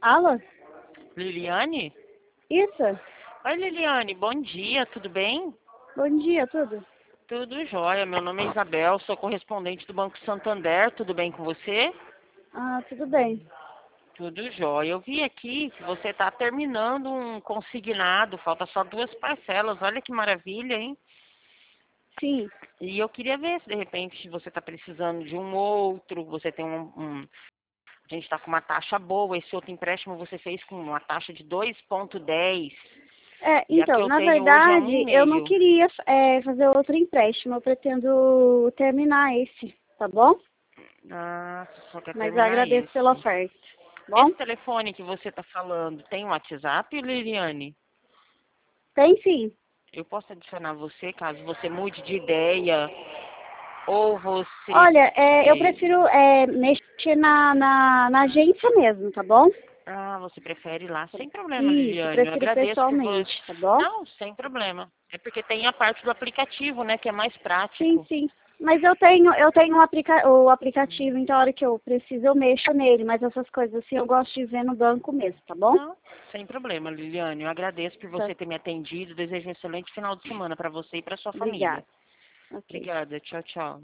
Alô? Liliane? Isso? Oi, Liliane, bom dia, tudo bem? Bom dia, tudo? Tudo jóia, meu nome é Isabel, sou correspondente do Banco Santander, tudo bem com você? Ah, tudo bem. Tudo jóia. Eu vi aqui que você está terminando um consignado, falta só 2 parcelas, olha que maravilha, hein? Sim. E eu queria ver se de repente você está precisando de um outro, você tem a gente está com uma taxa boa, esse outro empréstimo você fez com uma taxa de 2,10 e a que Então, eu na tenho hoje é um e verdade, eu não meio. queria fazer outro empréstimo. Eu pretendo terminar esse, tá bom? Ah, você só quer Mas eu terminar agradeço pela esse. oferta, tá bom? Esse telefone que você está falando tem um WhatsApp, Liliane? Tem sim. Eu posso adicionar você caso você mude de ideia ou você... Olha, eu prefiro mexer na agência mesmo, tá bom? Ah, você prefere ir lá. Sem problema, Isso, Liliane. Eu prefiro agradeço por você. pessoalmente, tá bom? Não, sem problema. É porque tem a parte do aplicativo, né, que é mais Sim, prático. sim. Mas eu tenho o aplicativo, então a hora que eu preciso eu mexo nele, mas essas coisas assim eu gosto de ver no banco mesmo, tá bom? Não, sem problema, Liliane. Eu agradeço por Tá. você ter me atendido. Desejo um excelente final de semana para você e para sua família. Obrigada. Ok. Obrigada. Tchau, tchau.